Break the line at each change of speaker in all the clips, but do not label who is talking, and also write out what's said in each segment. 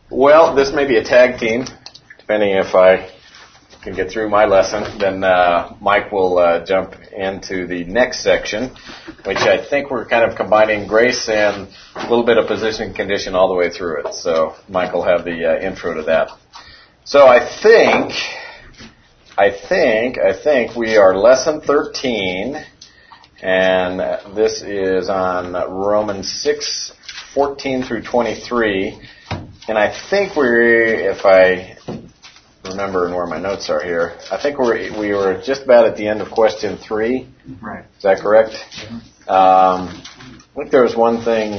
Well, this may be a tag team, depending if I can get through my lesson. Then Mike will jump into the next section, which I think we're kind of combining grace and a little bit of position and condition all the way through it. So Mike will have the intro to that. So I think we are lesson 13, and this is on Romans 6:14 through 23. And I think if I remember where my notes are here, I think we were just about at the end of question 3.
Right.
Is that correct? Mm-hmm. I think there was one thing.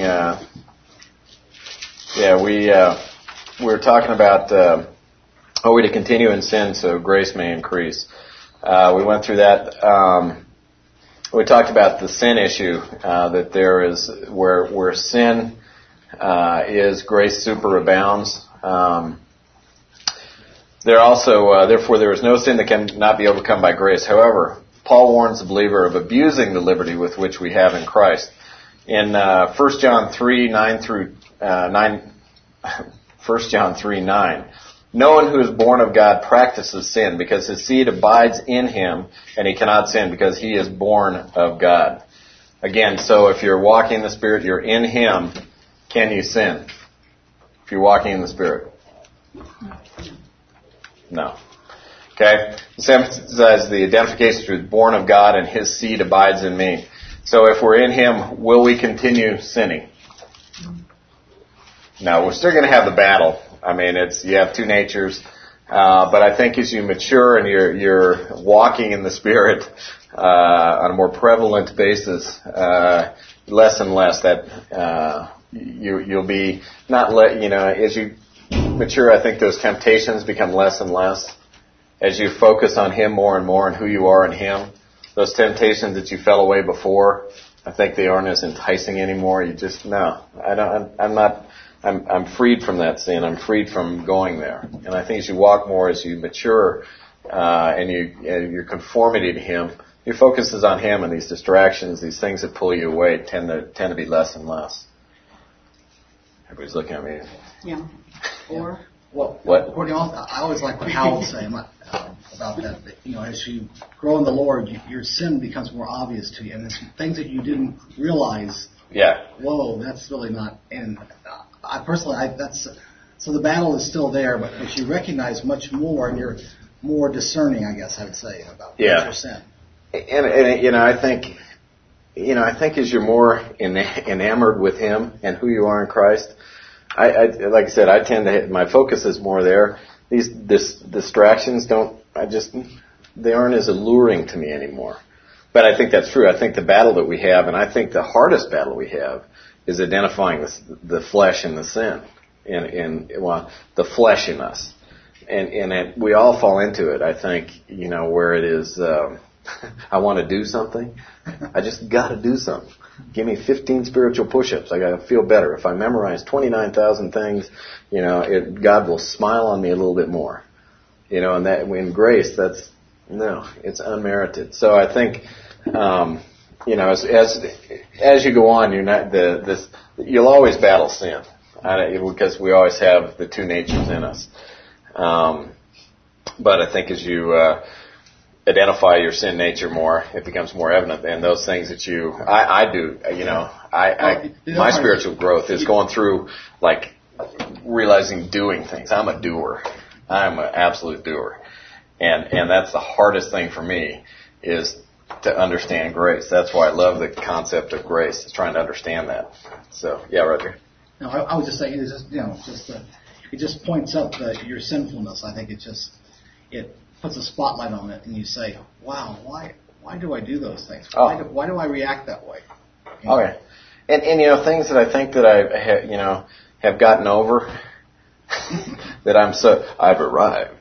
We were talking about are we to continue in sin so grace may increase. We went through that. We talked about the sin issue, that there is where sin is, grace superabounds. There also, therefore, there is no sin that cannot be overcome by grace. However, Paul warns the believer of abusing the liberty with which we have in Christ. In 1 John 3:9, no one who is born of God practices sin, because his seed abides in him, and he cannot sin because he is born of God. Again, so if you're walking in the Spirit, you're in him, can you sin? If you're walking in the Spirit? No. Okay? This emphasizes the identification through born of God and his seed abides in me. So if we're in him, will we continue sinning? No, we're still going to have the battle. I mean, you have two natures, but I think as you mature and you're walking in the Spirit on a more prevalent basis, less and less that you'll be as you mature, I think those temptations become less and less. As you focus on him more and more and who you are in him, those temptations that you fell away before, I think they aren't as enticing anymore. I'm freed from that sin. I'm freed from going there. And I think as you walk more, as you mature, and your conformity to him, your focus is on him, and these distractions, these things that pull you away tend to be less and less. Everybody's looking at me.
Yeah. Or
what?
I always like what Hal was saying about that. As you grow in the Lord, your sin becomes more obvious to you, and there's things that you didn't realize.
Yeah.
Whoa, that's really not. And I personally, so the battle is still there, but you recognize much more, and you're more discerning, I guess I would say, about your sin.
And I think as you're more enamored with him and who you are in Christ, like I said, I tend to my focus is more there. These distractions they aren't as alluring to me anymore. But I think that's true. I think the battle that we have, and I think the hardest battle we have, is identifying the flesh and the sin, and the flesh in us, and we all fall into it. I think where it is. I want to do something. I just got to do something. Give me 15 spiritual push-ups. I got to feel better. If I memorize 29,000 things, God will smile on me a little bit more. And that in grace, it's unmerited. So I think, as you go on, you're not you'll always battle sin, because we always have the two natures in us. But I think as you identify your sin nature more, it becomes more evident. And those things that I do, my spiritual growth is going through, like, realizing doing things. I'm a doer. I'm an absolute doer. And that's the hardest thing for me, is to understand grace. That's why I love the concept of grace, is trying to understand that. So, yeah, Roger.
No, I was just saying, it just points up your sinfulness. I think it puts a spotlight on it, and you say, wow, why do I do those things? Why do I react that way?
Okay. And things that I think that I have gotten over, that I've arrived.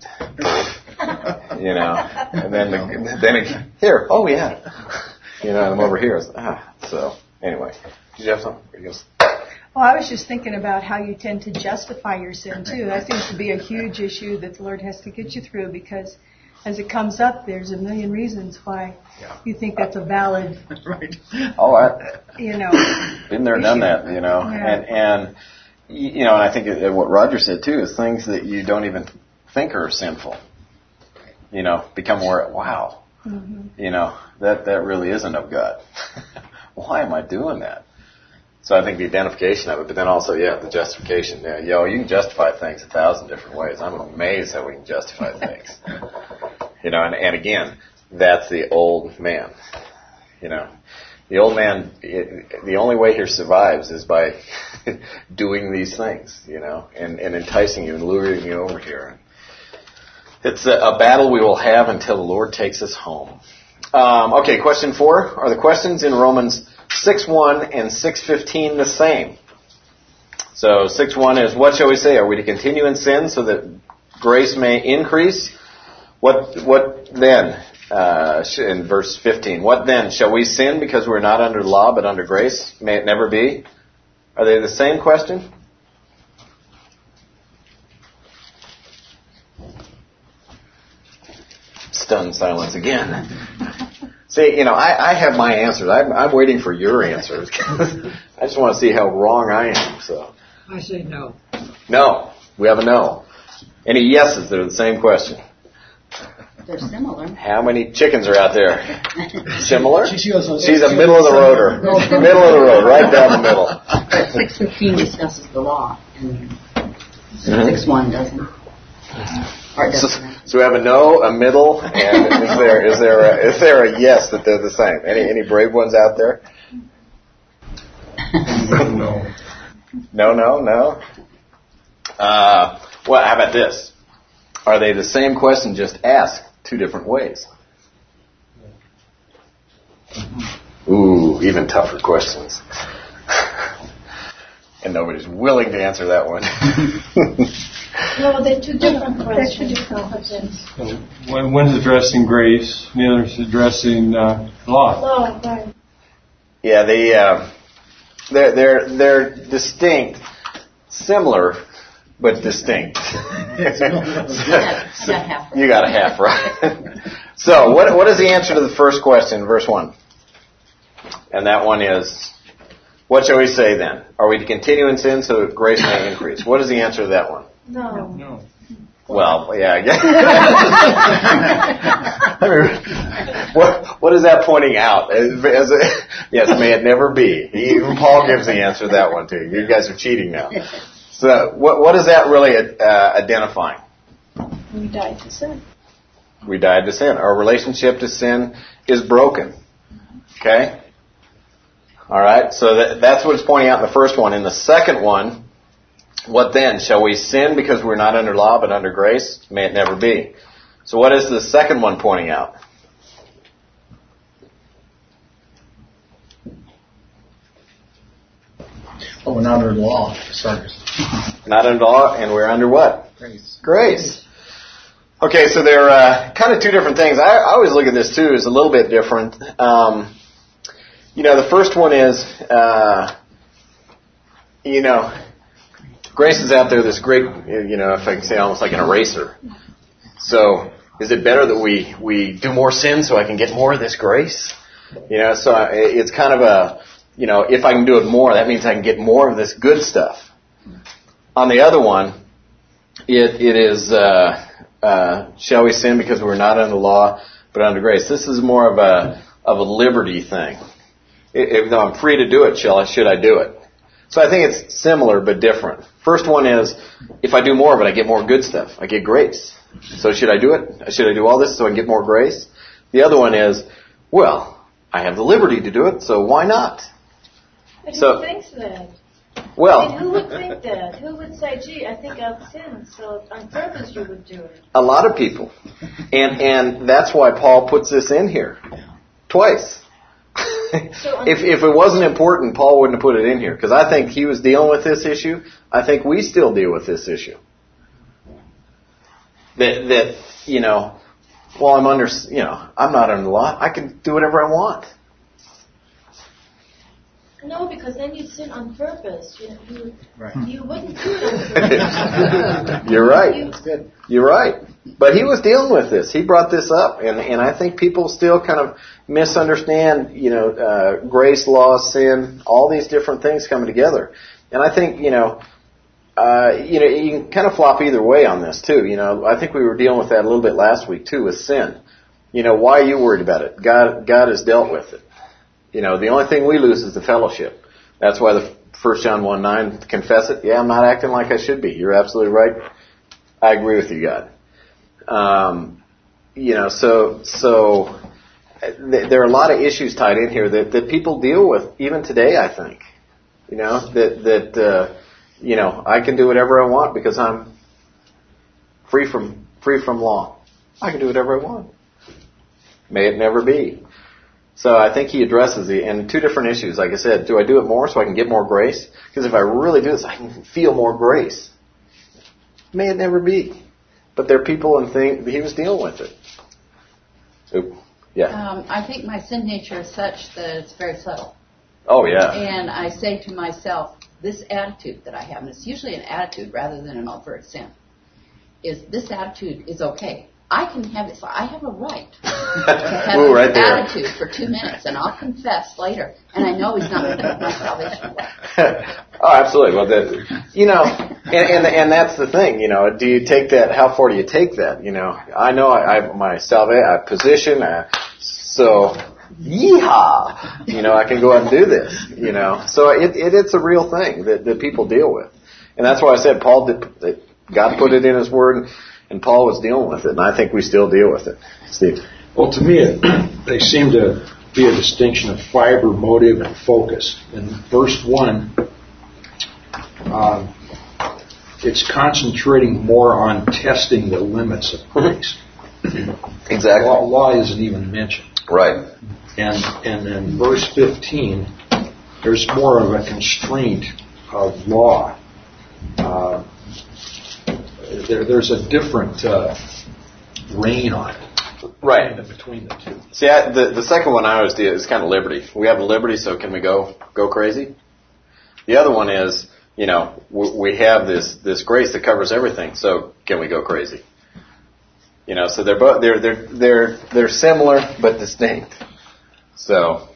And then here, oh yeah. I'm over here. So anyway, did you have something?
Well, I was just thinking about how you tend to justify your sin, too. That seems to be a huge issue that the Lord has to get you through, because as it comes up, there's a million reasons why you think that's a valid,
right?
Oh, been there, done that,
Yeah.
and I think what Roger said too is things that you don't even think are sinful, become more, wow, that really isn't of God. Why am I doing that? So I think the identification of it, but then also, the justification. You can justify things 1,000 different ways. I'm amazed how we can justify things. And again, that's the old man. The old man, the only way he survives is by doing these things, and enticing you and luring you over here. It's a battle we will have until the Lord takes us home. Okay, question 4. Are the questions in Romans 6:1 and 6:15 the same? So 6:1 is, what shall we say? Are we to continue in sin so that grace may increase? What then? In verse 15, what then? Shall we sin because we're not under law but under grace? May it never be. Are they the same question? Stunned silence again. See, I have my answers. I'm waiting for your answers. I just want to see how wrong I am. So
I say no.
No. We have a no. Any yeses that are the same question?
They're similar.
How many chickens are out there? Similar?
She's
a middle of the roader. Middle of the road, right down the middle.
But 6:15 discusses the law, and 6:1 doesn't. Or it doesn't.
So we have a no, a middle, and is there a yes that they're the same? Any brave ones out there?
No.
No. Well, how about this? Are they the same question, just asked 2 different ways? Ooh, even tougher questions. And nobody's willing to answer that one.
No, they're 2 different questions.
One's addressing grace, the other's addressing law.
Law, right.
Yeah, they're distinct, similar, but distinct.
I got half right.
You got a half right. So, what is the answer to the first question, verse 1? And that one is, what shall we say then? Are we to continue in sin so that grace may increase? What is the answer to that one?
No.
Well, yeah, I guess. I mean, what is that pointing out? Yes, may it never be. Even Paul gives the answer to that one too. You guys are cheating now. So, what is that really identifying?
We died to sin.
We died to sin. Our relationship to sin is broken. Okay? All right, so that's what it's pointing out in the first one. In the second one, what then? Shall we sin because we're not under law but under grace? May it never be. So what is the second one pointing out?
Oh, we're not under law, for starters.
Not under law, and we're under what?
Grace.
Grace. Okay, so they're kind of 2 different things. I always look at this too as a little bit different. The first one is, grace is out there, this great, if I can say almost like an eraser. So, is it better that we do more sin so I can get more of this grace? So it's kind of a, if I can do it more, that means I can get more of this good stuff. On the other one, it is, shall we sin because we're not under law but under grace? This is more of a liberty thing. If I'm free to do it, should I do it? So I think it's similar but different. First one is, if I do more of it, I get more good stuff. I get grace. So should I do it? Should I do all this so I can get more grace? The other one is, well, I have the liberty to do it, so why not?
But who thinks that?
Well,
who would think that? Who would say, gee, I think I've sinned, so on purpose you would do it?
A lot of people. And that's why Paul puts this in here. Twice. If it wasn't important, Paul wouldn't have put it in here. Because I think he was dealing with this issue. I think we still deal with this issue. That well, I'm not under the law. I can do whatever I want.
No, because then you sin on purpose.
Right.
You wouldn't do it on purpose.
You're right. That's good. You're right. But he was dealing with this. He brought this up, and I think people still kind of misunderstand, grace, law, sin, all these different things coming together. And I think, you can kind of flop either way on this too. I think we were dealing with that a little bit last week too with sin. Why are you worried about it? God has dealt with it. The only thing we lose is the fellowship. That's why the 1 John 1:9, confess it. Yeah, I'm not acting like I should be. You're absolutely right. I agree with you, God. So there are a lot of issues tied in here that people deal with even today, I think. I can do whatever I want because I'm free from law. I can do whatever I want. May it never be. So I think he addresses and two different issues. Like I said, do I do it more so I can get more grace? Because if I really do this, I can feel more grace. May it never be. But there are people and things, he was dealing with it. Oop. Yeah.
I think my sin nature is such that it's very subtle.
Oh, yeah.
And I say to myself, this attitude that I have, and it's usually an attitude rather than an overt sin, is this attitude is okay. I can have it. I have a right to have
Ooh,
an
right there.
attitude for 2 minutes, and I'll confess later. And I know he's not going to take my salvation away.
Oh, absolutely. Well, and that's the thing. Do you take that? How far do you take that? I know I have my salvation position. So, yeehaw! I can go out and do this. So it's a real thing that people deal with, and that's why I said God put it in His Word. And Paul was dealing with it, and I think we still deal with it. Steve?
Well, to me, they seem to be a distinction of fiber, motive, and focus. In verse 1, it's concentrating more on testing the limits of grace.
Exactly.
Law isn't even mentioned.
Right.
And in verse 15, there's more of a constraint of law. There's a different reign on it.
Right.
Between the two.
See, the second one I always do is kind of liberty. We have liberty, so can we go crazy? The other one is, we have this grace that covers everything, so can we go crazy? So they're both they're similar but distinct. So.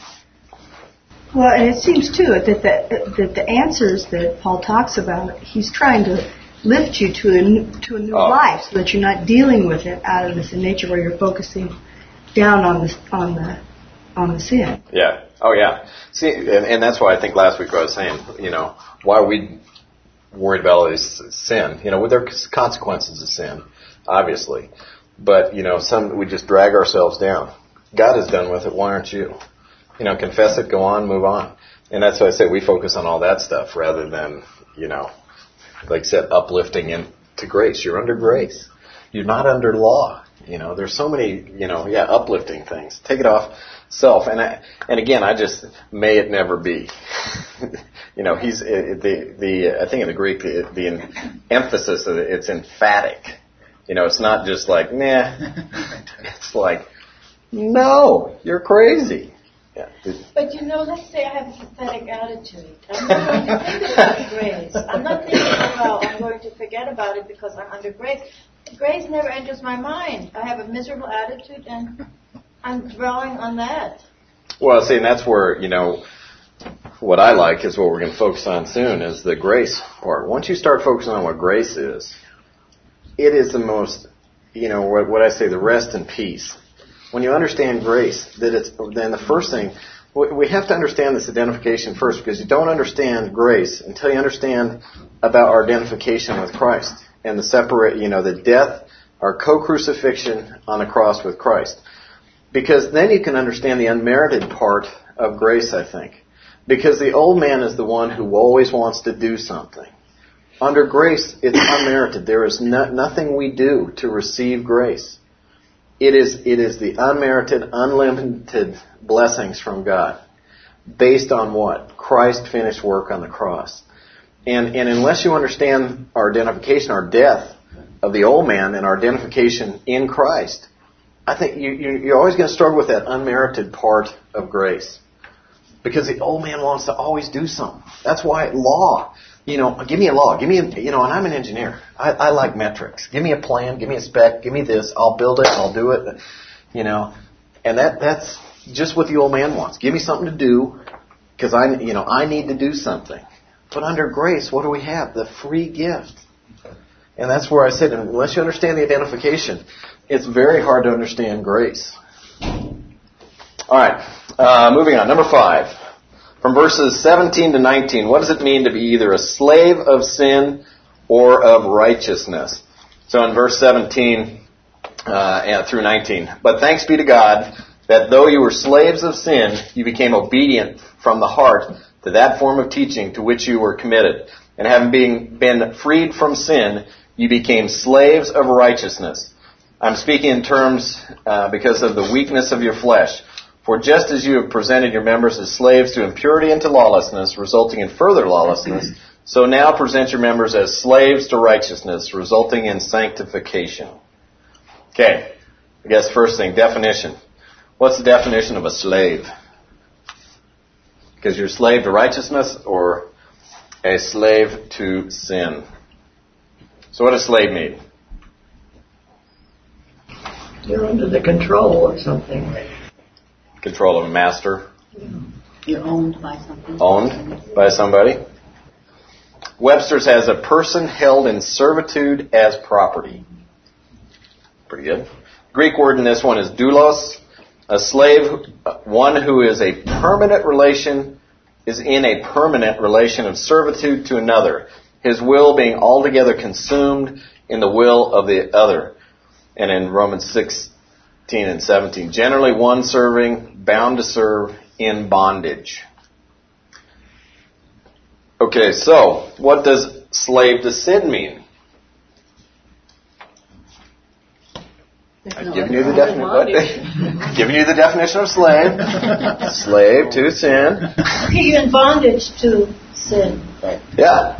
Well, and it seems too that the answers that Paul talks about, he's trying to lift you to a new life, so that you're not dealing with it out of this nature where you're focusing down on the sin.
Yeah. Oh, yeah. See, and that's why I think last week I was saying, why we worried about all this sin. There are consequences of sin, obviously, but some we just drag ourselves down. God is done with it. Why aren't you? Confess it, go on, move on, and that's why I say we focus on all that stuff rather than like I said, uplifting into grace. You're under grace. You're not under law. There's so many, uplifting things. Take it off self. And again, I just, may it never be. He's, I think in the Greek, the emphasis of it, it's emphatic. It's not just like, nah. It's like, no, you're crazy. Yeah.
But let's say I have a pathetic attitude. I'm not going to think about grace. I'm not thinking, I'm going to forget about it because I'm under grace. Grace never enters my mind. I have a miserable attitude and I'm dwelling on that.
Well, see, and that's where, what I like is what we're going to focus on soon is the grace part. Once you start focusing on what grace is, it is the most, what I say, the rest and peace. When you understand grace, then the first thing, we have to understand this identification first, because you don't understand grace until you understand about our identification with Christ and the death, our co-crucifixion on the cross with Christ. Because then you can understand the unmerited part of grace, I think. Because the old man is the one who always wants to do something. Under grace, it's unmerited. There is nothing we do to receive grace. It is the unmerited, unlimited blessings from God, based on what? Christ's finished work on the cross. And unless you understand our identification, our death of the old man, and our identification in Christ, I think you're always going to struggle with that unmerited part of grace. Because the old man wants to always do something. That's why law, give me a law. Give me and I'm an engineer. I like metrics. Give me a plan. Give me a spec. Give me this. I'll build it. I'll do it. And that's just what the old man wants. Give me something to do because I need to do something. But under grace, what do we have? The free gift. And that's where I said, unless you understand the identification, it's very hard to understand grace. All right, moving on. Number 5. From verses 17 to 19, what does it mean to be either a slave of sin or of righteousness? So in verse 17 through 19, but thanks be to God that though you were slaves of sin, you became obedient from the heart to that form of teaching to which you were committed. And having been freed from sin, you became slaves of righteousness. I'm speaking in terms because of the weakness of your flesh. For just as you have presented your members as slaves to impurity and to lawlessness, resulting in further lawlessness, so now present your members as slaves to righteousness, resulting in sanctification. Okay, I guess first thing, definition. What's the definition of a slave? Because you're a slave to righteousness or a slave to sin. So what does slave mean?
You're under the control of something.
Control of a master.
You're owned by something.
Owned by somebody. Webster's has a person held in servitude as property. Pretty good. Greek word in this one is doulos. A slave, one who is in a permanent relation of servitude to another, his will being altogether consumed in the will of the other. And in Romans 16 and 17, generally one serving, bound to serve, in bondage. Okay, so what does slave to sin mean? I've given you the definition of slave. Slave to sin.
Okay, you're in bondage to sin.
Yeah.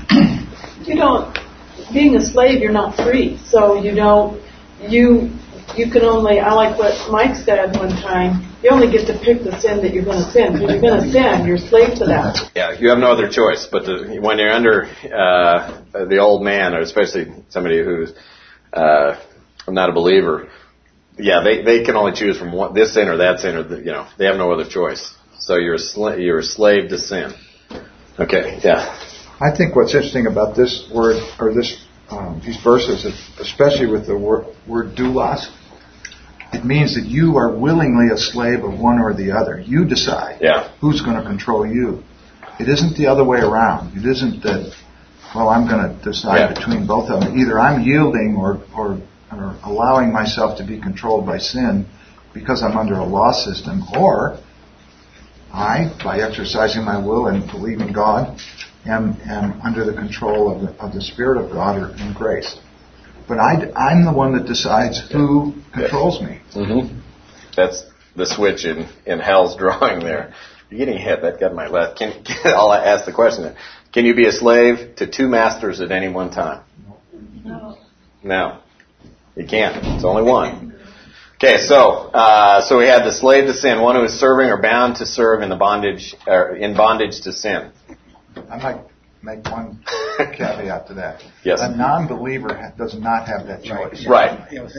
Being a slave, you're not free. So you can only, I like what Mike said one time, you only get to pick the sin that you're going to sin. Because you're going to sin, you're a slave to that.
Yeah, you have no other choice. But when you're under the old man, or especially somebody who's not a believer, yeah, they can only choose from this sin or that sin, or they have no other choice. So you're a slave to sin. Okay, yeah.
I think what's interesting about this word, or these verses, especially with the word doulos, it means that you are willingly a slave of one or the other. You decide who's going to control you. It isn't the other way around. It isn't that, I'm going to decide between both of them. Either I'm yielding or allowing myself to be controlled by sin because I'm under a law system, or I, by exercising my will and believing God, am under the control of the Spirit of God or in grace. But I'm the one that decides who controls me.
Mm-hmm. That's the switch in Hal's drawing there. You're getting ahead. That got my left. I'll ask the question. Can you be a slave to two masters at any one time? No. You can't. It's only one. Okay, so we had the slave to sin, one who is serving or bound to serve in bondage to sin.
I might make one caveat to that.
Yes.
A non-believer does not have that choice.
Right.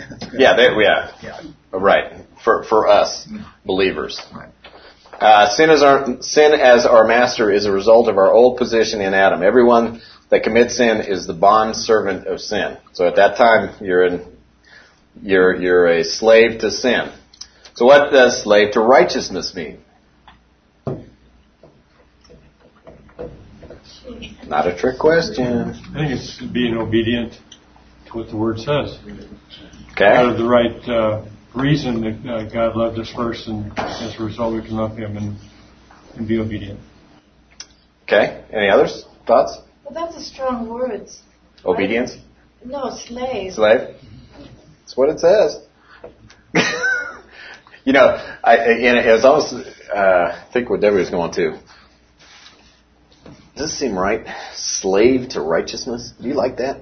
Right. For us, believers.
Right.
Sin as our master is a result of our old position in Adam. Everyone that commits sin is the bond servant of sin. So at that time, you're a slave to sin. So what does slave to righteousness mean? Not a trick question.
I think it's being obedient to what the Word says.
Okay.
Out of the right reason that God loved us first, and as a result we can love Him and be obedient.
Okay. Any others? Thoughts?
Well, that's a strong word.
Obedience?
No, slave.
Slave? That's what it says. It was almost, I think what Debbie was going to. Does this seem right? Slave to righteousness? Do you like that?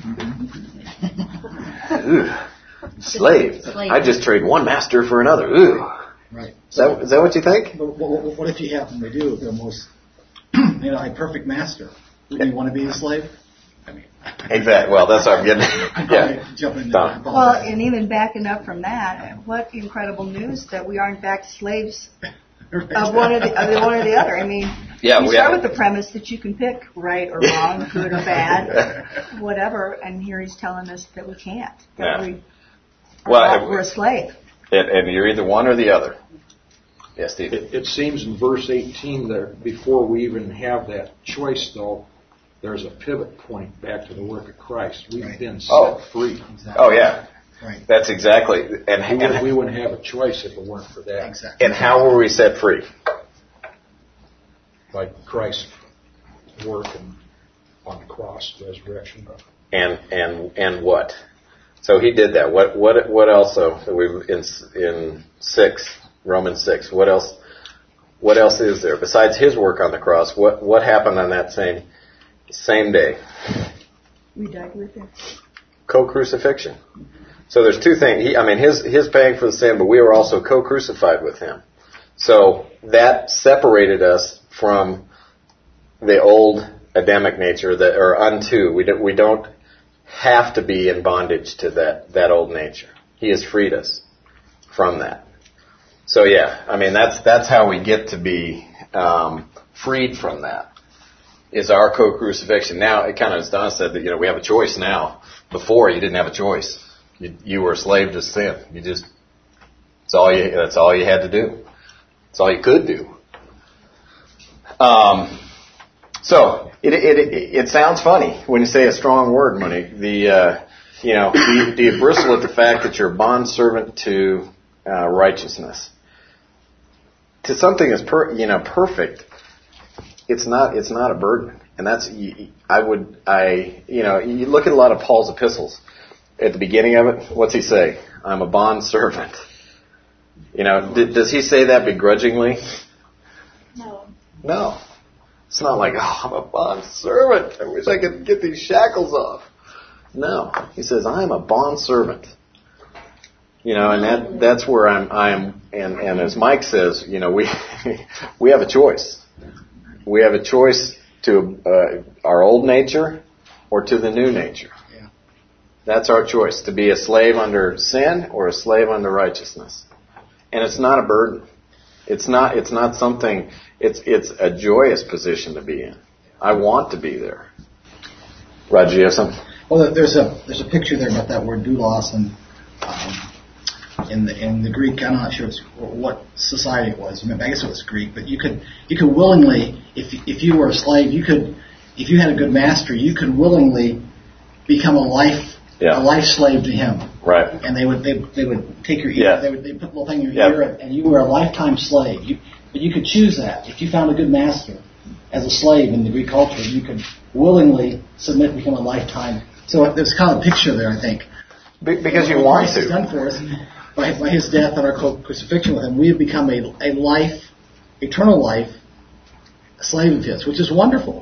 Mm-hmm. Slave. I just trade one master for another. Ooh.
Right.
Is that what you think?
What if you happen to do the most, a perfect master? Would you want to be a slave?
Exactly. Well, that's what I'm getting.
Well, and even backing up from that, what incredible news that we are in fact slaves of one or the other. I mean,
Yeah,
you start with the premise that you can pick right or wrong, good or bad, whatever, and here he's telling us that we can't. That we're a slave.
And you're either one or the other. Yes, Steve.
It seems in verse 18 that before we even have that choice, though, there's a pivot point back to the work of Christ. We've been set free.
Exactly.
Oh, yeah.
Right.
That's exactly. And
we wouldn't have a choice if it weren't for that.
Exactly.
And how were we set free?
By Christ's work on the cross, resurrection.
And what? So he did that. What else? So we in Romans 6. What else? What else is there besides his work on the cross? What happened on that same day?
We died with him.
Co-crucifixion. So there's two things. His paying for the sin, but we were also co-crucified with him. So that separated us from the old Adamic nature, or unto. We don't have to be in bondage to that old nature. He has freed us from that. So yeah, that's how we get to be freed from that. Is our co-crucifixion. Now, it kind of, as Don said, that we have a choice now. Before, you didn't have a choice. You were a slave to sin. That's all you had to do. That's all you could do. So it sounds funny when you say a strong word, Monique. Do you bristle at the fact that you're a bondservant to righteousness, to something that's perfect? It's not a burden, and that's you look at a lot of Paul's epistles. At the beginning of it, what's he say? I'm a bondservant. Does he say that begrudgingly? No. It's not like, I'm a bondservant. I wish I could get these shackles off. No. He says, I'm a bondservant. And that's where I'm and as Mike says, we have a choice. We have a choice to our old nature or to the new nature.
Yeah.
That's our choice, to be a slave under sin or a slave under righteousness. And it's not a burden. It's not something. It's a joyous position to be in. I want to be there. Roger, you have something?
Well, there's a picture there about that word doulos, and in the Greek, I'm not sure what society it was. I guess it was Greek, but you could willingly, if you were a slave, if you had a good master, you could willingly become a life slave to him.
Right.
And they would take your ear, they put a little thing in your ear, and you were a lifetime slave. But you could choose that. If you found a good master as a slave in the Greek culture, you could willingly submit and become a lifetime. So there's kind of a picture there, I think.
Because you want
Christ
to.
has done for us by his death and our crucifixion with him. We have become a life, eternal life, a slave of his, which is wonderful.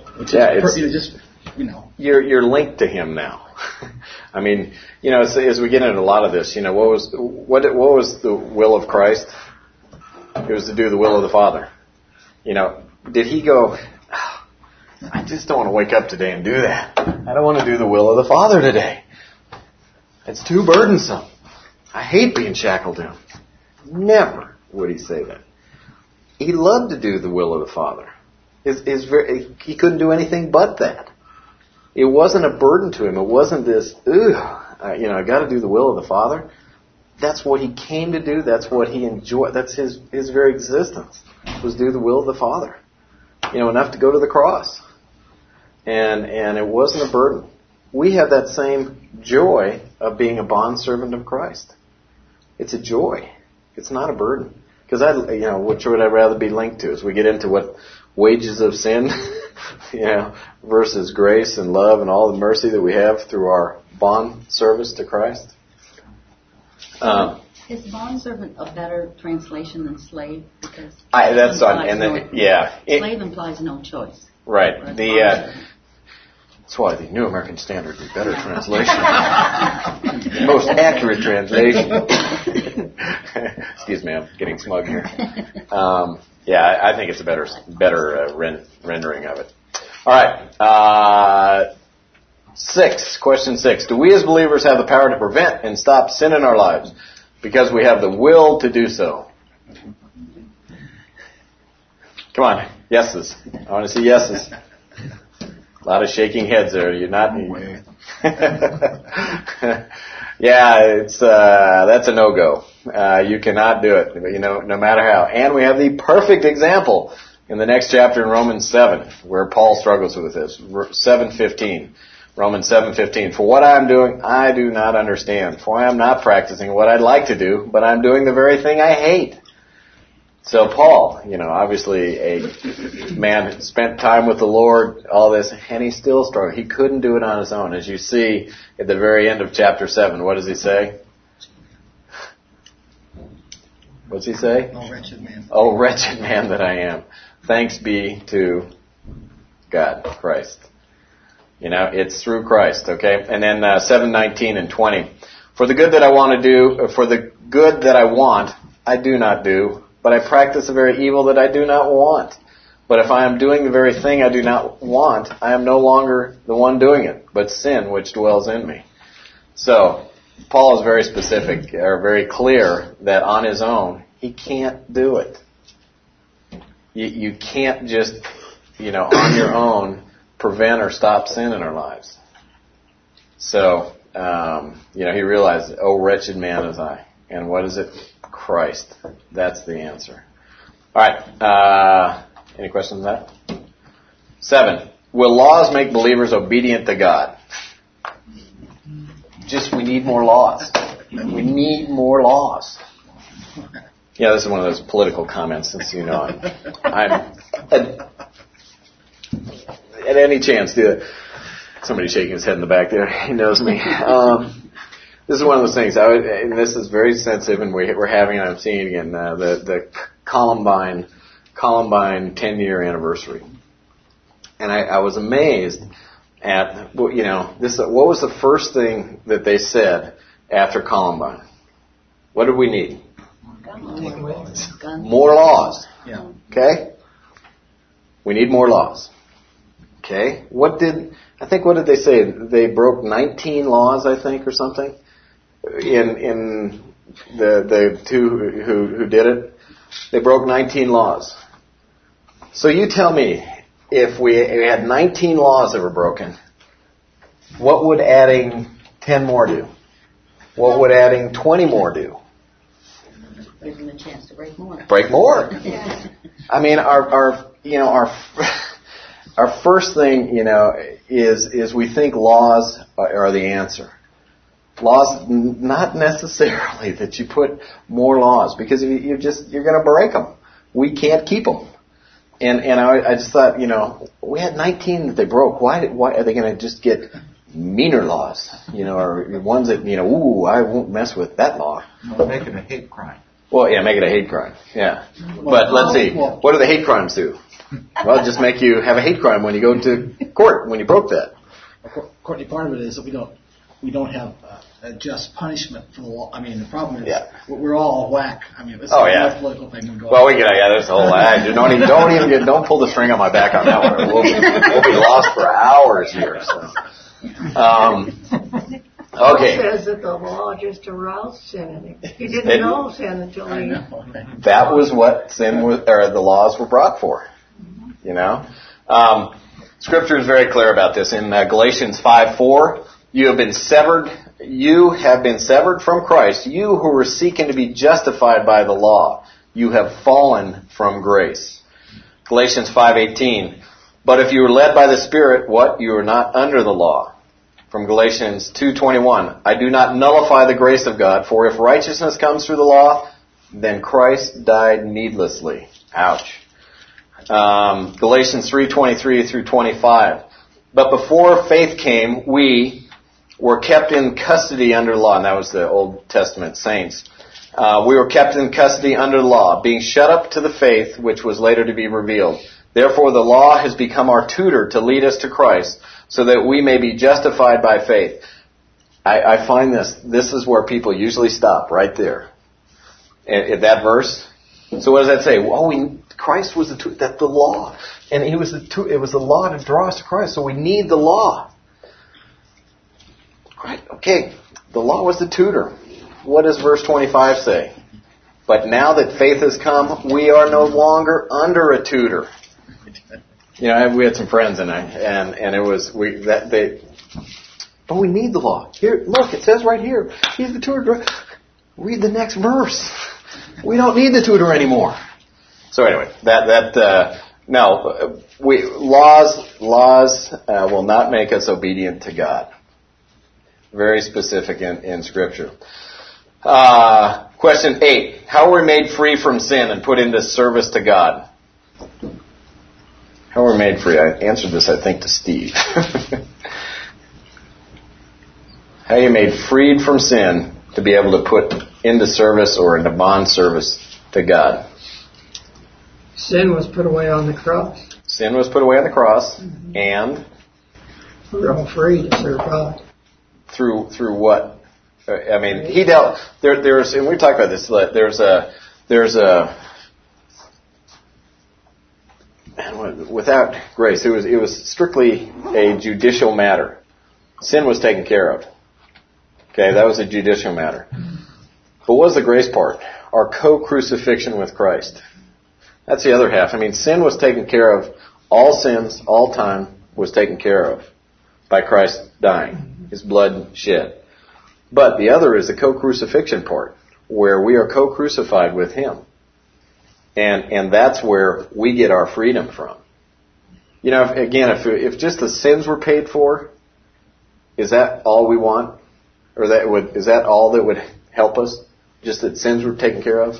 You're linked to him now. As we get into a lot of this, what was the will of Christ? It was to do the will of the Father. Did he go, I just don't want to wake up today and do that. I don't want to do the will of the Father today. It's too burdensome. I hate being shackled to him. Never would he say that. He loved to do the will of the Father. He couldn't do anything but that. It wasn't a burden to him. It wasn't this, I got to do the will of the Father. That's what he came to do. That's what he enjoyed. That's his very existence, was do the will of the Father. Enough to go to the cross. And it wasn't a burden. We have that same joy of being a bondservant of Christ. It's a joy. It's not a burden. Because which would I rather be linked to? As we get into what wages of sin, versus grace and love and all the mercy that we have through our bond service to Christ.
Is bondservant a better translation than slave? Because
slave
implies no choice.
Right. That's why the New American Standard is a better translation. Most accurate translation. Excuse me, I'm getting smug here. I think it's a better rendering of it. All right. Question 6. Do we as believers have the power to prevent and stop sin in our lives because we have the will to do so? Come on, yeses. I want to see yeses. A lot of shaking heads there. You're not. Yeah, it's that's a no-go. You cannot do it. No matter how. And we have the perfect example in the next chapter in Romans 7, where Paul struggles with this. 7:15. Romans 7:15. For what I am doing, I do not understand. For I am not practicing what I'd like to do, but I'm doing the very thing I hate. So Paul, obviously a man who spent time with the Lord, all this, and he still struggled. He couldn't do it on his own. As you see at the very end of chapter 7, what does he say? What's he say?
Oh, wretched man.
Oh, wretched man that I am. Thanks be to God, Christ. It's through Christ, okay? And then 7:19 and 20. For the good that I want to do, for the good that I want, I do not do, but I practice the very evil that I do not want. But if I am doing the very thing I do not want, I am no longer the one doing it, but sin which dwells in me. So, Paul is very specific, or very clear, that on his own, he can't do it. You can't just, on your own, prevent or stop sin in our lives. So, he realized, oh, wretched man is I. And what is it? Christ. That's the answer. All right. Any questions on that? 7. Will laws make believers obedient to God? We need more laws. We need more laws. Yeah, this is one of those political comments, since I'm at any chance, somebody shaking his head in the back there. He knows me. This is one of those things. And this is very sensitive, and we're having, and I'm seeing it again, the Columbine 10-year anniversary. And I was amazed at, what was the first thing that they said after Columbine? What did we need? More laws.
Yeah.
Okay? We need more laws. Okay? What did they say? They broke 19 laws, I think, or something? In the two who did it. They broke 19 laws. So you tell me, if we had 19 laws that were broken, what would adding 10 more do? What would adding 20 more do?
Gives them a chance to break more.
Break more.
Yeah.
I mean, our first thing, is we think laws are the answer. Laws, not necessarily that you put more laws, because you're going to break them. We can't keep them. And I just thought, we had 19 that they broke. Why are they going to just get meaner laws? Or ones that, I won't mess with that law.
No, make it a hate crime.
Well, yeah, make it a hate crime. Yeah. But let's see. What do the hate crimes do? Well, just make you have a hate crime when you go to court when you broke that.
Courtney, part of it is that we don't have a just punishment for the law. I mean, the problem is we're all whack. I mean, it's a political thing.
There's a whole don't pull the string on my back on that one. We'll be lost for hours here. So. Okay.
Paul says that the law just aroused sin in him. He didn't know sin until he...
That was what sin was, or the laws were brought for. Scripture is very clear about this. In Galatians 5:4, you have been severed from Christ, you who were seeking to be justified by the law. You have fallen from grace. Galatians 5:18, but if you are led by the Spirit, what? You are not under the law. From Galatians 2:21, I do not nullify the grace of God, for if righteousness comes through the law, then Christ died needlessly. Ouch. Galatians 3:23 through 25. But before faith came, we were kept in custody under law. And that was the Old Testament saints. We were kept in custody under law, being shut up to the faith which was later to be revealed. Therefore the law has become our tutor to lead us to Christ, so that we may be justified by faith. I find this is where people usually stop, right there. At that verse. So what does that say? Christ was the law. And it was the law to draw us to Christ, so we need the law. Right, okay. The law was the tutor. What does verse 25 say? But now that faith has come, we are no longer under a tutor. We had some friends and it was but we need the law. Here, look, it says right here, he's the tutor. Read the next verse. We don't need the tutor anymore. So anyway, laws will not make us obedient to God. Very specific in Scripture. Question 8. How are we made free from sin and put into service to God? How are we made free? I answered this, I think, to Steve. How are you made freed from sin to be able to put into service or into bond service to God?
Sin was put away on the cross.
Sin was put away on the cross, and
we're all free to serve God.
Through what? I mean, he dealt. There's, and we talked about this. Without grace, it was strictly a judicial matter. Sin was taken care of. Okay, that was a judicial matter. But what was the grace part? Our co-crucifixion with Christ. That's the other half. I mean, sin was taken care of. All sins, all time, was taken care of by Christ dying, His blood shed. But the other is the co-crucifixion part, where we are co-crucified with Him. And that's where we get our freedom from. If just the sins were paid for, is that all we want? Or is that all that would help us? Just that sins were taken care of?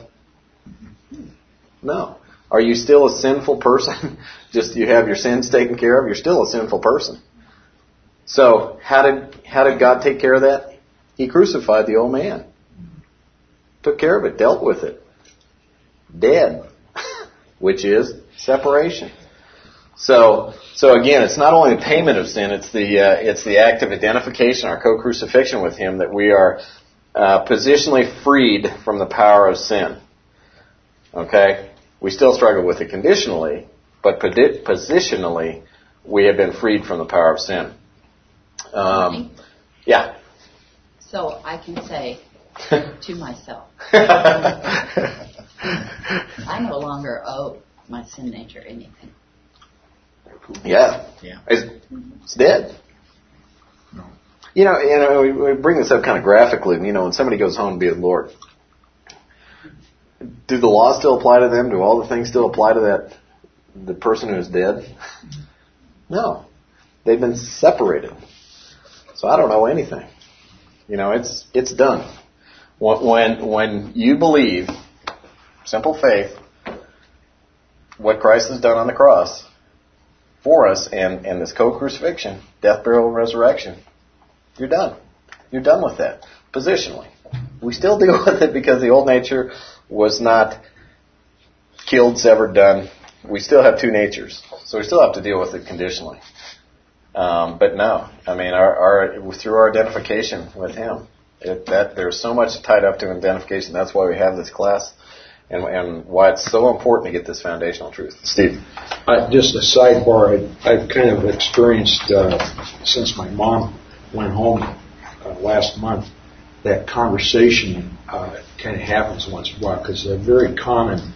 No. Are you still a sinful person? Just you have your sins taken care of? You're still a sinful person. So how did God take care of that? He crucified the old man. Took care of it, dealt with it. Dead. Which is separation. So again, it's not only the payment of sin, it's the act of identification, our co-crucifixion with Him, that we are positionally freed from the power of sin. Okay? We still struggle with it conditionally, but positionally, we have been freed from the power of sin. Yeah.
So I can say to myself, I no longer owe my sin nature anything.
Yeah. It's dead. No. We bring this up kind of graphically. When somebody goes home to be with the Lord, do the laws still apply to them? Do all the things still apply to the person who is dead? No. They've been separated. So I don't owe anything. It's done. When you believe, simple faith, what Christ has done on the cross for us and this co-crucifixion, death, burial, and resurrection, you're done. You're done with that. Positionally. We still deal with it because the old nature was not killed, severed, done. We still have two natures. So we still have to deal with it conditionally. But no, I mean, through our identification with Him, there's so much tied up to identification. That's why we have this class, and why it's so important to get this foundational truth. Steve,
just a sidebar. I've kind of experienced since my mom went home last month, that conversation kind of happens once in a while because a very common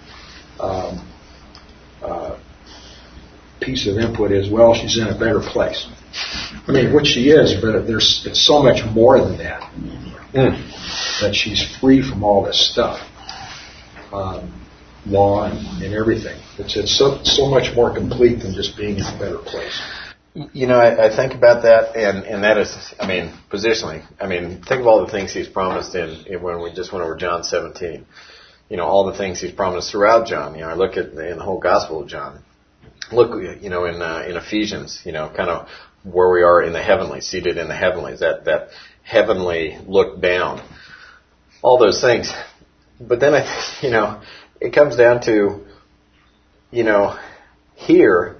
piece of input is, well, she's in a better place. I mean, which she is, but it's so much more than that. That she's free from all this stuff, law and everything. It's so much more complete than just being in a better place.
I think about that, and that is, positionally. Think of all the things He's promised when we just went over John 17. All the things He's promised throughout John. I look at in the whole Gospel of John. Look, in Ephesians, kind of where we are in the heavenlies, seated in the heavenlies, that heavenly look down, all those things. But then it comes down to, here,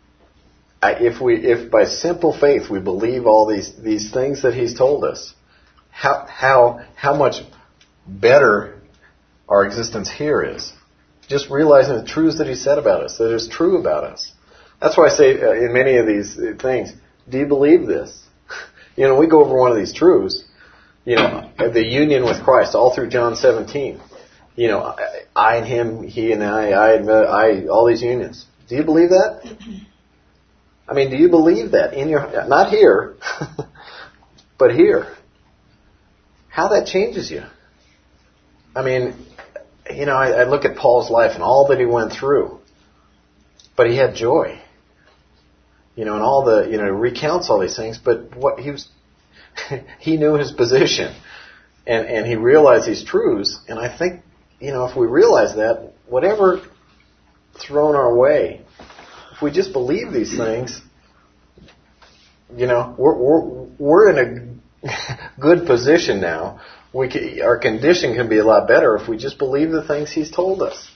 if by simple faith we believe all these things that He's told us, how much better our existence here is. Just realizing the truths that He said about us, that is true about us. That's why I say in many of these things, do you believe this? We go over one of these truths, the union with Christ, all through John 17. I and him, he and I, all these unions. Do you believe that? I mean, do you believe that in your, not here, but here? How that changes you. I mean, I look at Paul's life and all that he went through, but he had joy. And all the, recounts all these things, but what he was, he knew his position and he realized these truths. And I think, if we realize that, whatever thrown our way, if we just believe these things, we're in a good position now. Our condition can be a lot better if we just believe the things he's told us.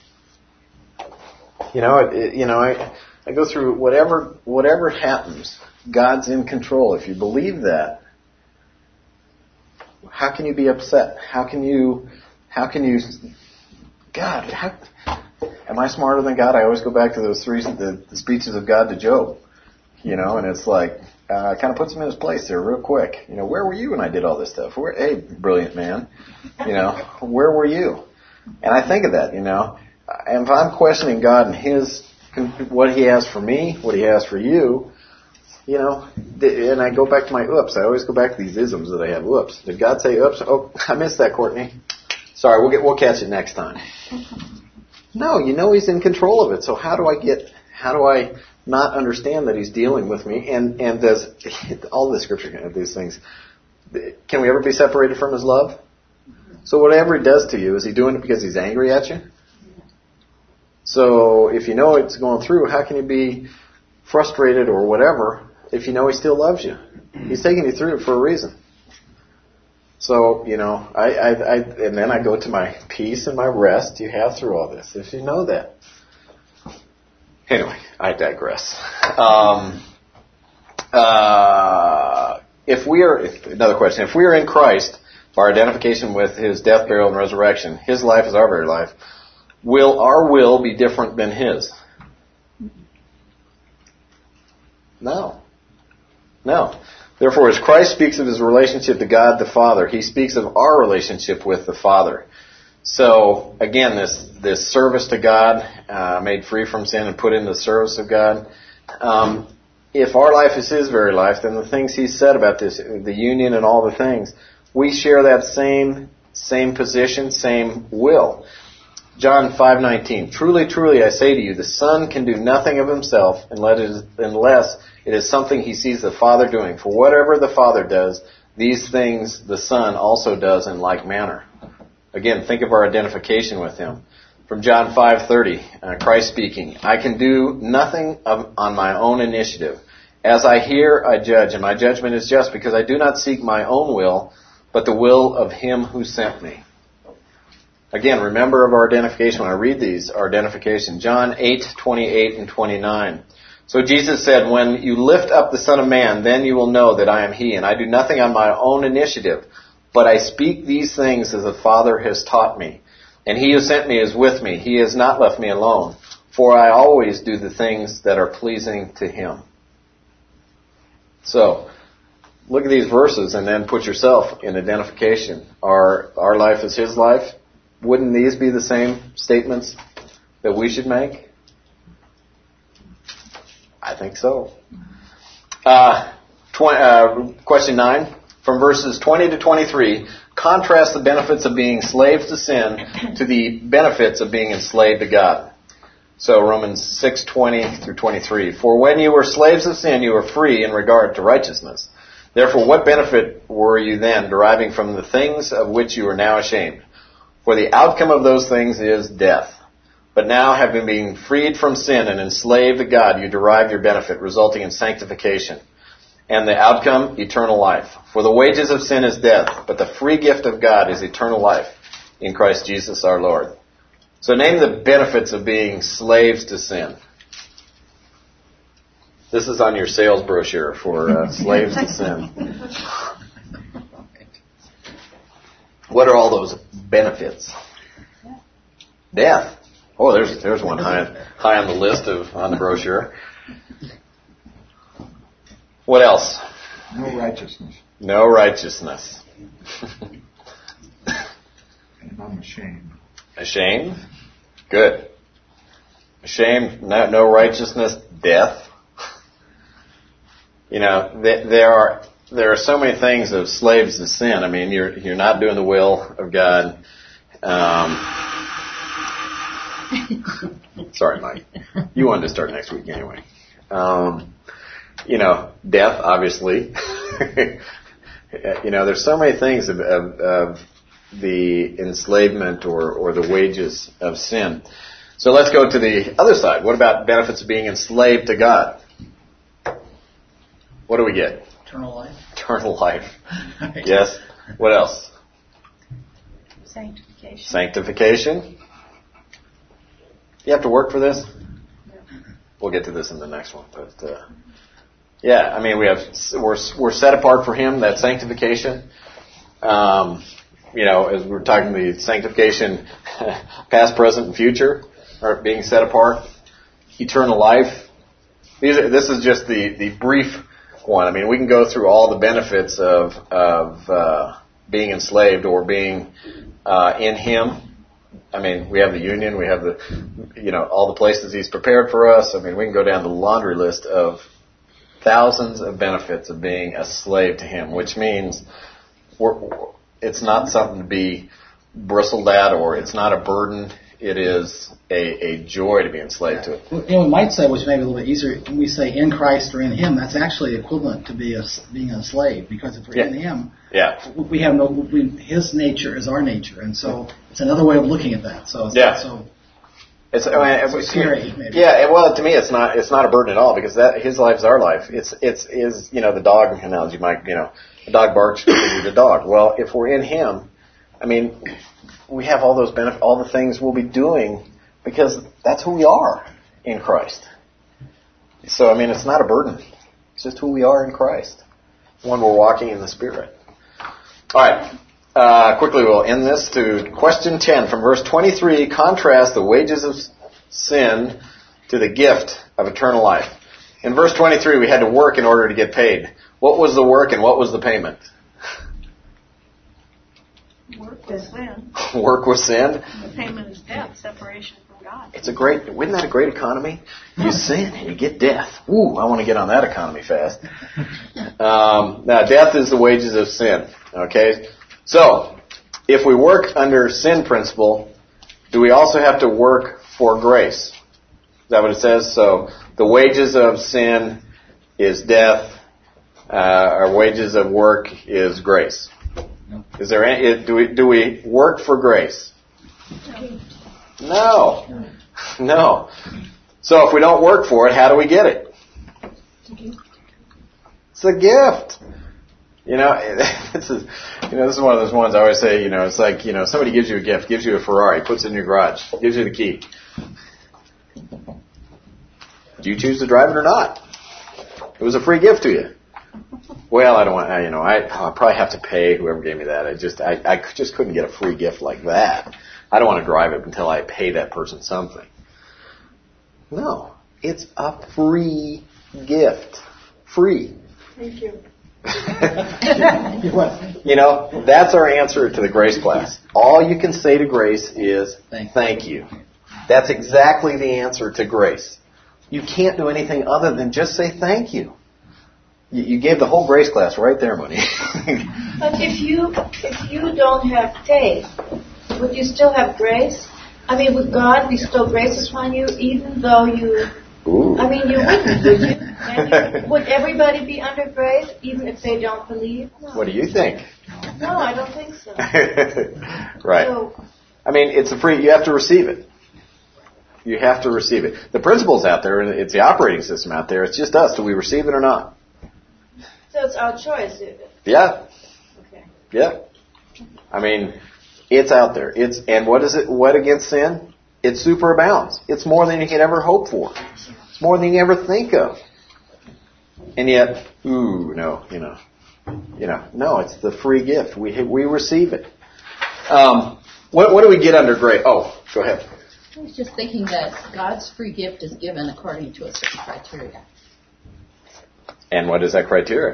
I go through whatever happens, God's in control. If you believe that, how can you be upset? How can you, God, am I smarter than God? I always go back to those the speeches of God to Job, and it's like, kind of puts him in his place there real quick. Where were you when I did all this stuff? Hey, brilliant man, where were you? And I think of that, and if I'm questioning God and what he has for me, what he has for you, and I go back to my oops. I always go back to these isms that I have. Oops. Did God say oops? Oh, I missed that, Courtney. Sorry, we'll catch it next time. No, he's in control of it. So how do I not understand that he's dealing with me? And does all the scripture, these things, can we ever be separated from his love? So whatever he does to you, is he doing it because he's angry at you? So if you know it's going through, how can you be frustrated or whatever if you know he still loves you? He's taking you through it for a reason. So, and then I go to my peace and my rest you have through all this, if you know that. Anyway, I digress. Another question, if we are in Christ, our identification with his death, burial, and resurrection, his life is our very life, will our will be different than his? No. Therefore, as Christ speaks of his relationship to God the Father, he speaks of our relationship with the Father. So, again, this service to God, made free from sin and put in the service of God, if our life is his very life, then the things he said about this, the union and all the things, we share that same position, same will. John 5:19, truly, truly, I say to you, the Son can do nothing of himself unless it is something he sees the Father doing. For whatever the Father does, these things the Son also does in like manner. Again, think of our identification with him. From John 5:30, Christ speaking, I can do nothing on my own initiative. As I hear, I judge, and my judgment is just, because I do not seek my own will, but the will of him who sent me. Again, remember of our identification when I read these, our identification. John 8:28 and 29. So Jesus said, when you lift up the Son of Man, then you will know that I am he, and I do nothing on my own initiative, but I speak these things as the Father has taught me. And he who sent me is with me. He has not left me alone, for I always do the things that are pleasing to him. So, look at these verses and then put yourself in identification. Our life is his life. Wouldn't these be the same statements that we should make? I think so. Question 9. From verses 20 to 23, contrast the benefits of being slaves to sin to the benefits of being enslaved to God. So Romans 6:20 through 23. For when you were slaves of sin, you were free in regard to righteousness. Therefore, what benefit were you then deriving from the things of which you are now ashamed? For the outcome of those things is death. But now, having been freed from sin and enslaved to God, you derive your benefit, resulting in sanctification. And the outcome, eternal life. For the wages of sin is death, but the free gift of God is eternal life in Christ Jesus our Lord. So name the benefits of being slaves to sin. This is on your sales brochure for slaves to sin. What are all those benefits? Death. Oh, there's one high on the list on the brochure. What else?
No righteousness.
No righteousness.
And I'm ashamed.
Ashamed? Good. Ashamed, no righteousness, death. You know, there are so many things of slaves to sin. I mean, you're not doing the will of God. Sorry, Mike. You wanted to start next week anyway. You know, death, obviously. You know, there's so many things of the enslavement or the wages of sin. So let's go to the other side. What about benefits of being enslaved to God? What do we get?
Eternal life.
Eternal life. Yes. What else?
Sanctification.
Sanctification. You have to work for this? We'll get to this in the next one. But yeah, I mean, we're set apart for Him. That's sanctification. You know, as we're talking the sanctification, past, present, and future, are being set apart. Eternal life. This is just the brief one. I mean, we can go through all the benefits of being enslaved or being in Him. I mean, we have the union, we have all the places He's prepared for us. I mean, we can go down the laundry list of thousands of benefits of being a slave to Him, which means it's not something to be bristled at, or it's not a burden. It is a joy to be enslaved to it.
You know, we might say, which may be a little bit easier, when we say in Christ or in Him, that's actually equivalent to being a slave, because if we're in Him, we have His nature is our nature, and so it's another way of looking at that. So it's not so. It's scary, maybe.
Yeah, well, to me, it's not a burden at all, because His life is our life. It's the dog analogy. A dog barks because you need a dog. Well, if we're in Him, I mean, we have all those benefits, all the things we'll be doing, because that's who we are in Christ. So, I mean, it's not a burden. It's just who we are in Christ when we're walking in the Spirit. All right. Quickly, we'll end this to question 10 from verse 23. Contrast the wages of sin to the gift of eternal life. In verse 23, we had to work in order to get paid. What was the work and what was the payment?
Work was sin.
Work was sin.
The payment is death, separation from God.
Isn't that a great economy? You sin and you get death. Ooh, I want to get on that economy fast. Now, death is the wages of sin. Okay? So, if we work under sin principle, do we also have to work for grace? Is that what it says? So, the wages of sin is death. Our wages of work is grace. Is there any, do we work for grace? No. So if we don't work for it, how do we get it? It's a gift. This is one of those ones I always say, it's like, somebody gives you a gift, gives you a Ferrari, puts it in your garage, gives you the key. Do you choose to drive it or not? It was a free gift to you. Well, I don't want, I'll probably have to pay whoever gave me that. I just couldn't get a free gift like that. I don't want to drive it until I pay that person something. No, it's a free gift. Free.
Thank you.
That's our answer to the grace class. All you can say to grace is thank you. That's exactly the answer to grace. You can't do anything other than just say thank you. You gave the whole grace class right there, Money.
But if you don't have faith, would you still have grace? I mean, would God bestow grace upon you even though you...
Ooh.
I mean, you wouldn't, would you? Would everybody be under grace even if they don't believe? No.
What do you think?
No, I don't think so.
Right.
So,
I mean, it's a free... You have to receive it. You have to receive it. The principle's out there, and it's the operating system out there. It's just us. Do we receive it or not?
so it's our choice.
Yeah.
Okay.
Yeah. I mean, it's out there. And what is it? What against sin? It superabounds. It's more than you can ever hope for. It's more than you can ever think of. And yet, no, it's the free gift. We receive it. What do we get under grace? Oh, go ahead.
I was just thinking that God's free gift is given according to a certain criteria.
And what is that criteria?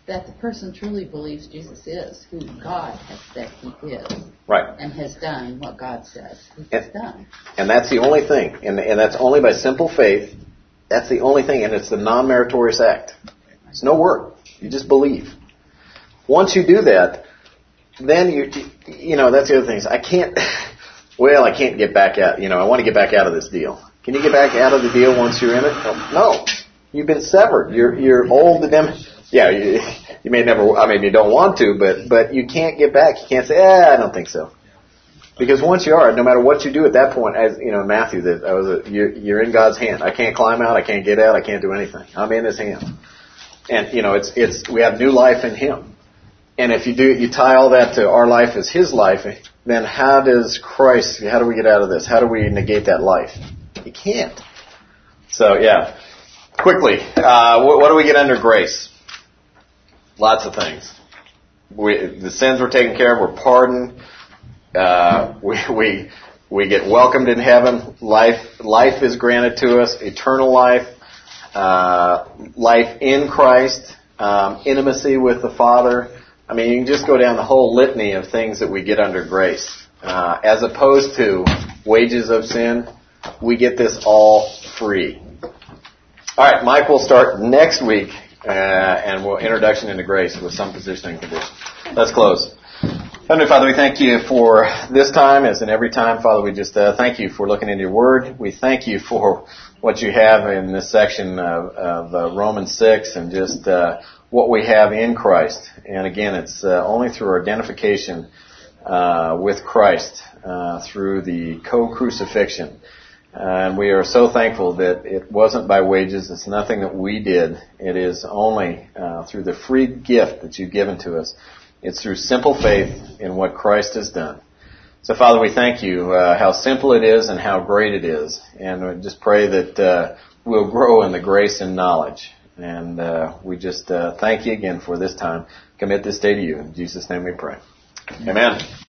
that the person truly believes Jesus is who God has said he is.
Right.
And has done what God says he has done.
And that's the only thing. And that's only by simple faith. That's the only thing. And it's the non-meritorious act. It's no work. You just believe. Once you do that, then you know, that's the other thing. Is I can't get back out. You know, I want to get back out of this deal. Can you get back out of the deal once you're in it? No. You've been severed. You're old to them. Yeah, you may never, I mean, you don't want to, but you can't get back. You can't say, I don't think so. Because once you are, no matter what you do at that point, as you know, Matthew, you're in God's hand. I can't climb out. I can't get out. I can't do anything. I'm in His hand. And, you know, we have new life in Him. And if you tie all that to our life as His life, then how do we get out of this? How do we negate that life? You can't. So, yeah. Quickly, what do we get under grace? Lots of things. The sins were taken care of. We're pardoned. We get welcomed in heaven. Life is granted to us. Eternal life. Life in Christ. Intimacy with the Father. I mean, you can just go down the whole litany of things that we get under grace. As opposed to wages of sin, we get this all free. All right, Mike will start next week, and we'll introduction into grace with some positioning conditions. Let's close. Heavenly Father, we thank you for this time, as in every time. Father, we just thank you for looking into your word. We thank you for what you have in this section of Romans 6 and just what we have in Christ. And again, it's only through our identification with Christ through the co-crucifixion. And we are so thankful that it wasn't by wages. It's nothing that we did. It is only through the free gift that you've given to us. It's through simple faith in what Christ has done. So, Father, we thank you how simple it is and how great it is. And we just pray that we'll grow in the grace and knowledge. And we just thank you again for this time. Commit this day to you. In Jesus' name we pray. Amen.